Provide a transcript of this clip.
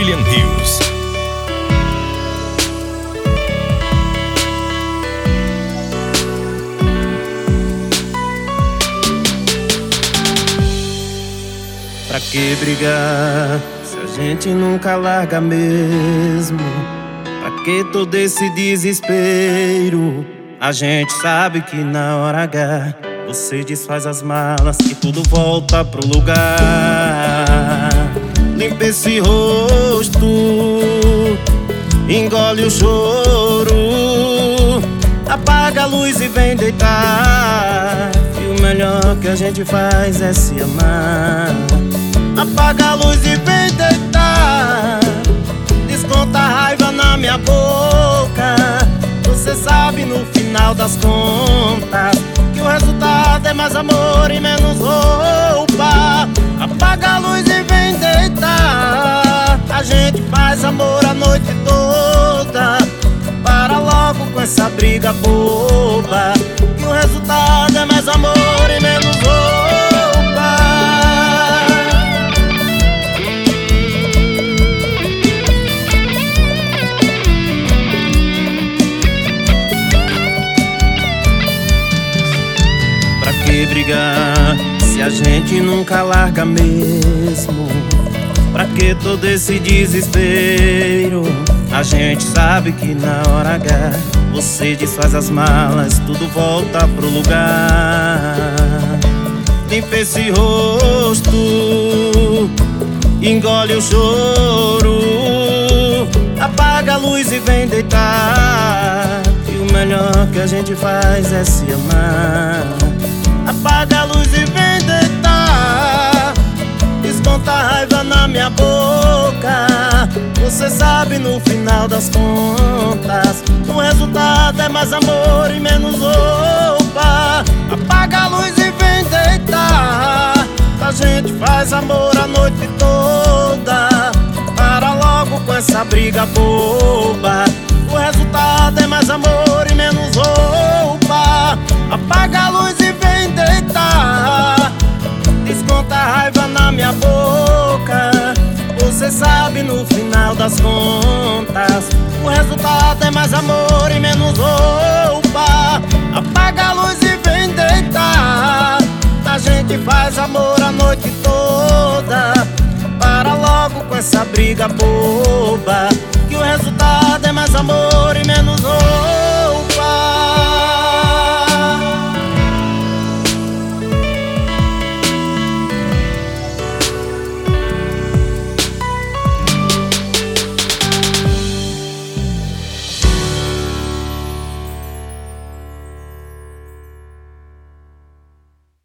William Rios. Pra que brigar se a gente nunca larga mesmo? Pra que todo esse desespero? A gente sabe que na hora H você desfaz as malas e tudo volta pro lugar. Limpa esse rosto, engole o choro, apaga a luz e vem deitar. E o melhor que a gente faz é se amar. Apaga a luz e vem deitar. Desconta a raiva na minha boca. Você sabe no final das contas que o resultado é mais amor e menos roupa. Apaga a luz e vem deitar. A gente faz amor a noite toda. Para logo com essa briga boba, que o resultado é mais amor e menos roupa. Pra que brigar se a gente nunca larga mesmo? Pra que todo esse desespero? A gente sabe que na hora H você desfaz as malas, tudo volta pro lugar. Limpa esse rosto, engole o choro, apaga a luz e vem deitar. E o melhor que a gente faz é se amar. Apaga a luz e vem deitar. Desconta a raiva na minha boca. Você sabe no final das contas o resultado é mais amor e menos roupa. Apaga a luz e vem deitar. A gente faz amor a noite toda. Para logo com essa briga boba. O resultado é mais amor e menos roupa. Apaga a luz e vem deitar. Desconta a raiva na minha boca. Você sabe no final das contas o resultado é mais amor e menos roupa. Apaga a luz e vem deitar. A gente faz amor a noite toda. Para logo com essa briga boba, que o resultado é mais amor e menos roupa.